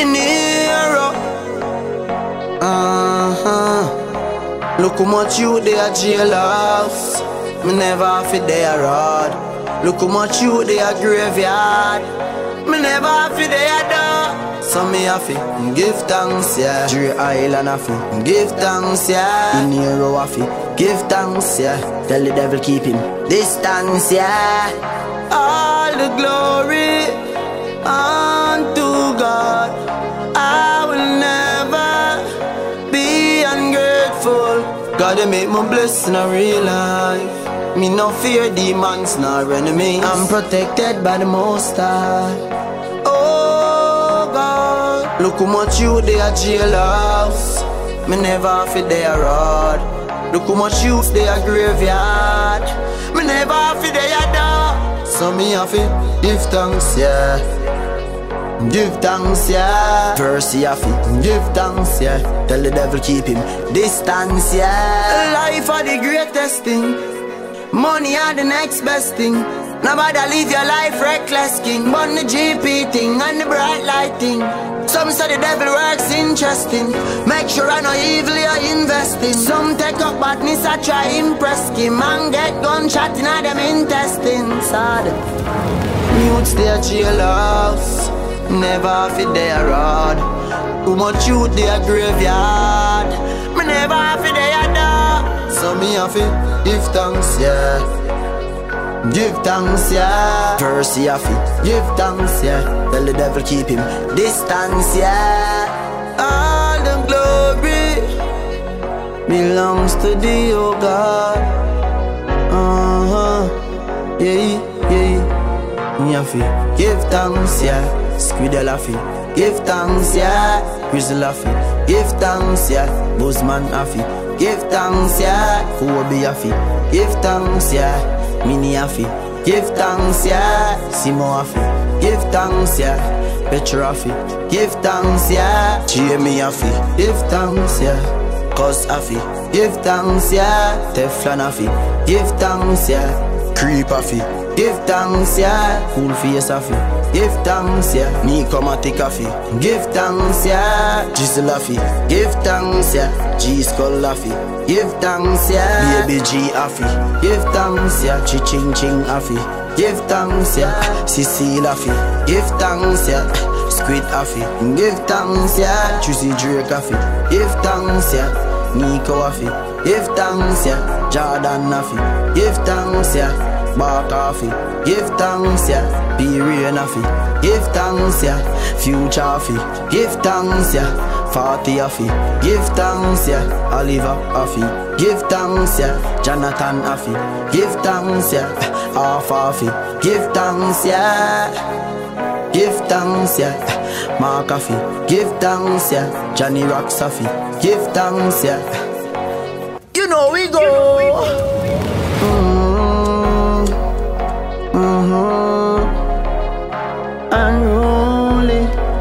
De Niro. Look how much you they are jailhouse. Me never have it there road. Look how much you they are graveyard. Me never have it there door. So me have it give thanks, yeah. Dre Island have it give thanks, yeah. De Niro have it give thanks, yeah. Tell the devil keep him distance, yeah. All the glory unto God. I will never be ungrateful. God, they make me blessed in a real life. Me no fear demons nor enemy. I'm protected by the Most High. Oh God, look how much you they are jailhouse. Me never have it there road. Look how much you they are graveyard. Me never have it there door. So me have it give thanks, yeah. Give thanks, yeah. Verse, have it give thanks, yeah. Tell the devil keep him distance, yeah. Life are the greatest thing. Money are the next best thing. Nobody live your life reckless, king. But the GP thing and the bright light thing. Some say the devil works interesting. Make sure I know evil you're investing. Some take up badness, I try impress him. And get gunshot in them intestines. Mutes their jailhouse. Never have it there road. Too much youth their graveyard. Me never have it there door. So me have it give thanks, yeah. Give thanks, yeah. Verse, have it give thanks, yeah. Tell the devil keep him distance, yeah. All the glory belongs to thee, oh God. Yeah, yeah. Me have it give thanks, yeah. Squidel have it give thanks, yeah. Grizzle have it give thanks, yeah. Buzzman have it give thanks, yeah. Kobe have it give thanks, yeah. Mini have it give thanks, yeah. Simo have it give thanks, yeah. Petro have it give thanks, yeah. Jamie have it give thanks, yeah. Cuz have it give thanks, yeah. Teflon have it give thanks, yeah. Creep have it give thanks, yeah. Cool face have it give thanks, yeah. Me come a take coffee give thanks, yeah. Jizzle have it give thanks, yeah. G-Skull have it give thanks, yeah. Baby G have it give thanks, yeah. Chi-ching ching have it give thanks, yeah. Cecile have it give thanks, yeah. Squid have it give thanks, yeah. Juicy Drake have it give thanks, yeah. Nico have it give thanks, yeah. Jordan have it give thanks, yeah. Bark have it give thanks, yeah. P-Rain have it give thanks, yeah. Future have it give thanks, yeah. 40 have it give thanks, yeah. Oliver have it give thanks, yeah. Jonathan have it give thanks, yeah. Half have it give thanks, yeah. Give thanks, yeah. Mark have it give thanks, yeah. Johnny Rocks have it give thanks, yeah. You know we go. Unruly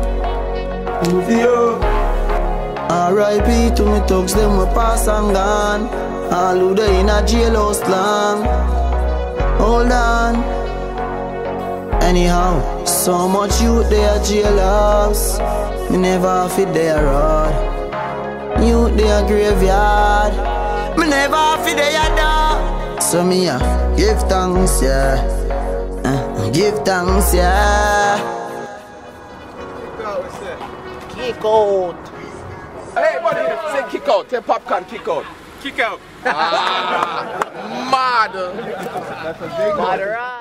R.I.P. to me thugs, them we pass and gone. All who they in a jailhouse long. Hold on. Anyhow, so much youth they a jailhouse. Me never have it there road. Youth they a graveyard. Me never have it there door. So me give thanks, yeah. Give thanks, yeah. Kick out. Hey, buddy, say kick out. Tell Popcorn kick out. Kick out. Mad. Mad.